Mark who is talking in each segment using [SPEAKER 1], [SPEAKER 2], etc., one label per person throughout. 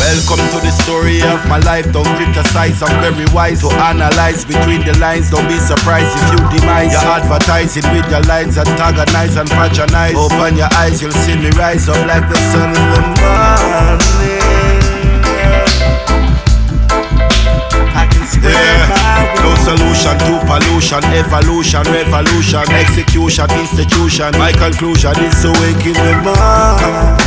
[SPEAKER 1] Welcome to the story of my life. Don't criticize, I'm very wise. To analyze between the lines, don't be surprised if you demise. You're advertising with your lines, antagonize and patronize. Open your eyes, you'll see me rise up like the sun in the morning. No solution to pollution, evolution, revolution, execution, institution. My conclusion is to wake in the morning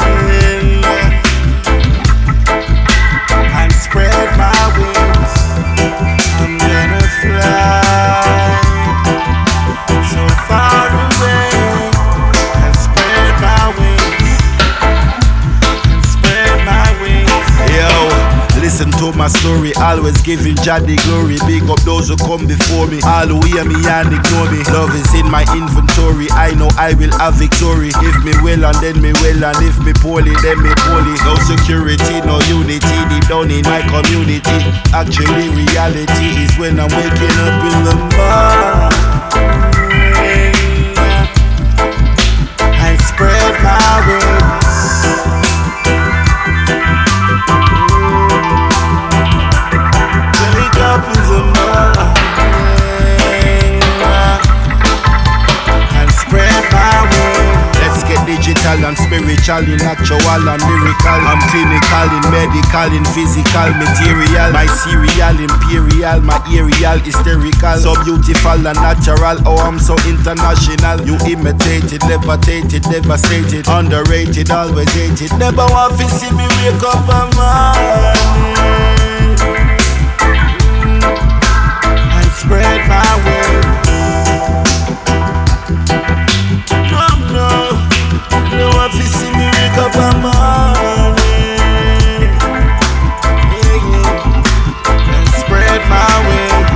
[SPEAKER 1] and spread my wings. I'm gonna fly so far away and spread my wings and spread my wings. Yo, listen to my story, always giving Jah the glory. Big up those who come before me, all who hear me and ignore me. Love is in my inventory, I know I will have victory. If me well and then me well, and if me poorly then me poorly. No security, no unity, deep down in my community. Actually reality is when I'm waking up in the morning and spread my wings. Digital and spiritual, in actual and lyrical. I'm clinical, in medical, in physical, material. My serial, imperial, my aerial, hysterical. So beautiful and natural, oh I'm so international. You imitated, levitated, devastated, underrated, always hated. Never want to see me wake up a morning and spread my wings. No one fi see me wake up a morning and spread my wings.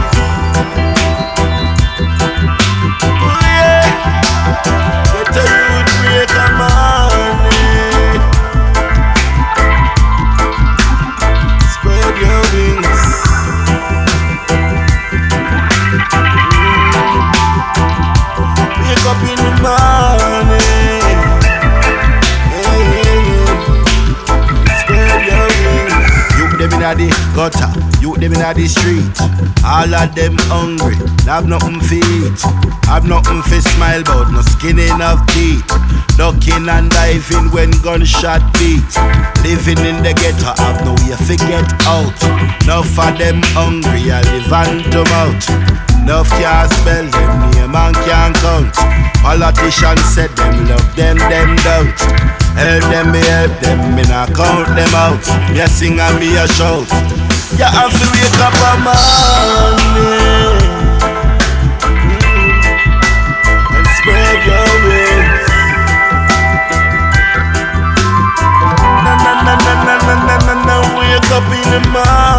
[SPEAKER 1] Oh yeah, better you would break a morning. Spread your wings. Wake up in the morning. Them inna the gutter, you them inna the street. All of them hungry, have nothing to eat. Have nothing to smile about, no skin enough teeth. Ducking and diving when gunshot beat. Living in the ghetto, have no way to get out. Enough of them hungry, I live hand to mouth. Enough can't spell them name and can't count. Politicians said them love them don't. Help them, me help them, me not count them out. Me a sing and me a shout. You have to wake up a morning and spread your wings. Na na na na na na na na na. Wake up in the morning